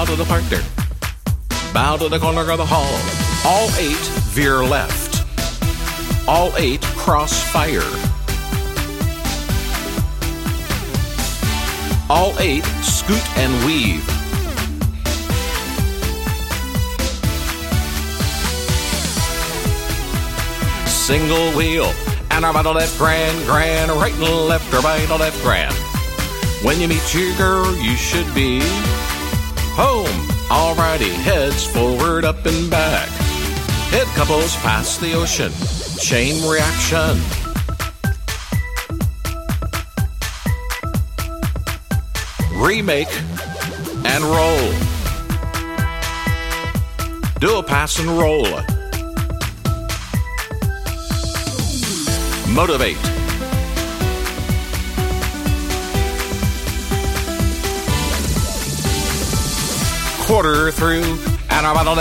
bow to the partner. Bow to the corner of the hall. All 8 veer left. All 8 cross fire. All 8 scoot and weave. Single wheel, and our right to left, grand, grand, right and left, or right to left, grand. When you meet your girl, you should be home. Alrighty, heads forward, up and back. Head couples past the ocean. Chain reaction. Remake and roll. Do a pass and roll. Motivate. Quarter through, and our